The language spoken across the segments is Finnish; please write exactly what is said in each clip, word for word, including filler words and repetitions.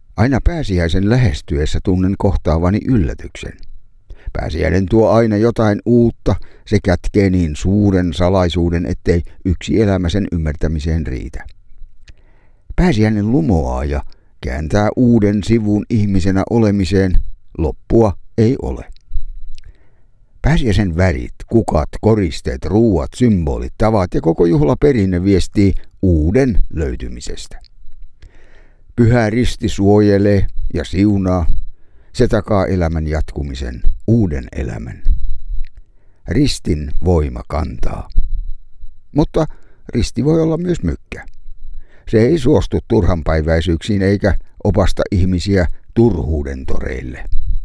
Aina pääsiäisen lähestyessä tunnen kohtaavani yllätyksen. Pääsiäinen tuo aina jotain uutta, se kätkee niin suuren salaisuuden, ettei yksi elämä sen ymmärtämiseen riitä. Pääsiäinen lumoaa ja kääntää uuden sivun ihmisenä olemiseen, loppua ei ole. Pääsiäisen värit, kukat, koristeet, ruuat, symbolit, tavat ja koko juhlaperinne viestii uuden löytymisestä. Pyhä risti suojelee ja siunaa, se takaa elämän jatkumisen, uuden elämän. Ristin voima kantaa. Mutta risti voi olla myös mykkä. Se ei suostu turhanpäiväisyyksiin eikä opasta ihmisiä turhuuden toreille.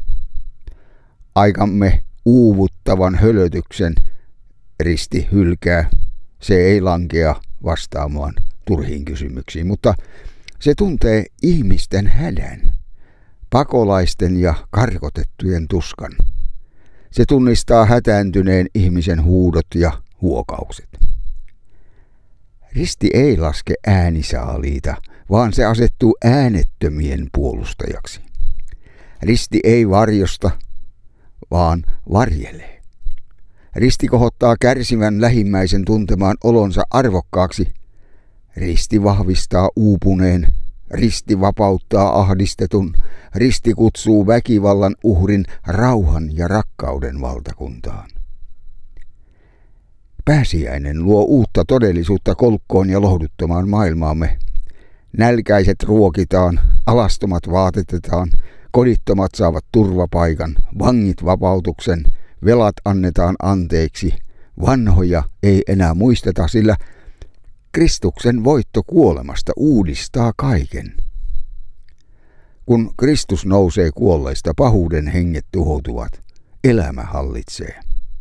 Aikamme uuvuttavan hölötyksen risti hylkää, se ei lankea vastaamaan turhiin kysymyksiin, mutta se tuntee ihmisten hädän, pakolaisten ja karkotettujen tuskan. Se tunnistaa hätääntyneen ihmisen huudot ja huokaukset. Risti ei laske äänisaaliita, vaan se asettuu äänettömien puolustajaksi. Risti ei varjosta, vaan varjelee. Risti kohottaa kärsivän lähimmäisen tuntemaan olonsa arvokkaaksi. Risti vahvistaa uupuneen. Risti vapauttaa ahdistetun. Risti kutsuu väkivallan uhrin rauhan ja rakkauden valtakuntaan. Pääsiäinen luo uutta todellisuutta kolkkoon ja lohduttamaan maailmaamme. Nälkäiset ruokitaan, alastomat vaatetetaan, kodittomat saavat turvapaikan, vangit vapautuksen, velat annetaan anteeksi, vanhoja ei enää muisteta, sillä Kristuksen voitto kuolemasta uudistaa kaiken. Kun Kristus nousee kuolleista, pahuuden henget tuhoutuvat, elämä hallitsee.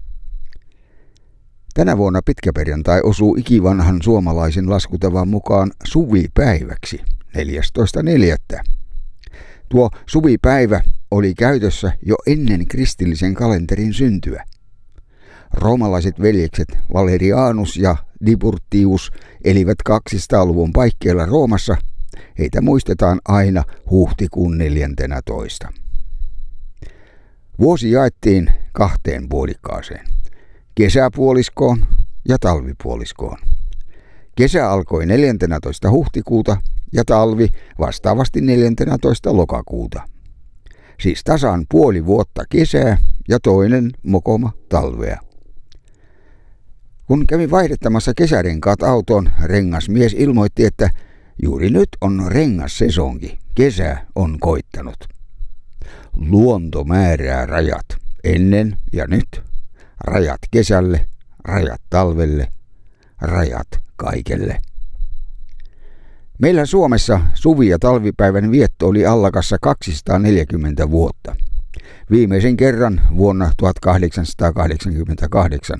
Tänä vuonna pitkäperjantai osuu ikivanhan suomalaisen laskutavan mukaan suvipäiväksi, neljästoista neljättä. Tuo suvipäivä oli käytössä jo ennen kristillisen kalenterin syntyä. Roomalaiset veljekset Valerianus ja Tiburtius elivät kaksisataaluvun paikkeilla Roomassa. Heitä muistetaan aina huhtikuun neljäntenä toista. Vuosi jaettiin kahteen puolikkaaseen, kesäpuoliskoon ja talvipuoliskoon. Kesä alkoi neljäntenätoista huhtikuuta ja talvi vastaavasti neljäntenätoista lokakuuta. Siis tasan puoli vuotta kesää ja toinen mokoma talvea. Kun kävin vaihdettamassa kesärenkaat autoon, rengasmies ilmoitti, että juuri nyt on rengassesonki, kesä on koittanut. Luonto määrää rajat, ennen ja nyt. Rajat kesälle, rajat talvelle, rajat kaikelle. Meillä Suomessa suvi- ja talvipäivän vietto oli allakassa kaksisataaneljäkymmentä vuotta. Viimeisen kerran vuonna tuhatkahdeksansataakahdeksankymmentäkahdeksan.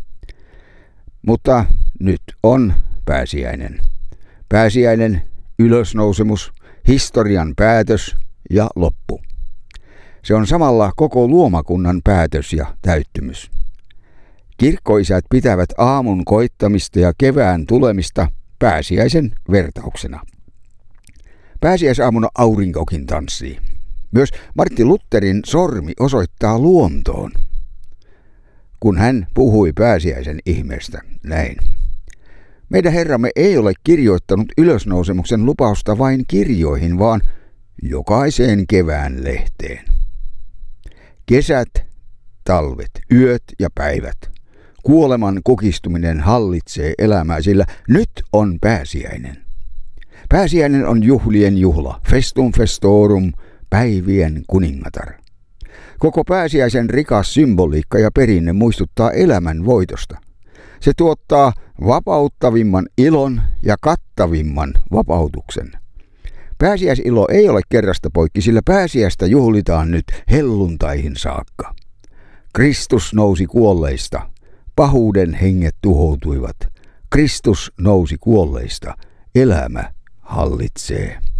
Mutta nyt on pääsiäinen. Pääsiäinen, ylösnousemus, historian päätös ja loppu. Se on samalla koko luomakunnan päätös ja täyttymys. Kirkkoisät pitävät aamun koittamista ja kevään tulemista pääsiäisen vertauksena. Pääsiäisaamuna aurinkokin tanssii. Myös Martin Lutherin sormi osoittaa luontoon, kun hän puhui pääsiäisen ihmeestä näin. Meidän Herramme ei ole kirjoittanut ylösnousemuksen lupausta vain kirjoihin, vaan jokaiseen kevään lehteen. Kesät, talvet, yöt ja päivät. Kuoleman kukistuminen hallitsee elämää, sillä nyt on pääsiäinen. Pääsiäinen on juhlien juhla, festum festorum, päivien kuningatar. Koko pääsiäisen rikas symboliikka ja perinne muistuttaa elämän voitosta. Se tuottaa vapauttavimman ilon ja kattavimman vapautuksen. Pääsiäisilo ei ole kerrasta poikki, sillä pääsiäistä juhlitaan nyt helluntaihin saakka. Kristus nousi kuolleista. Pahuuden henget tuhoutuivat. Kristus nousi kuolleista. Elämä hallitsee.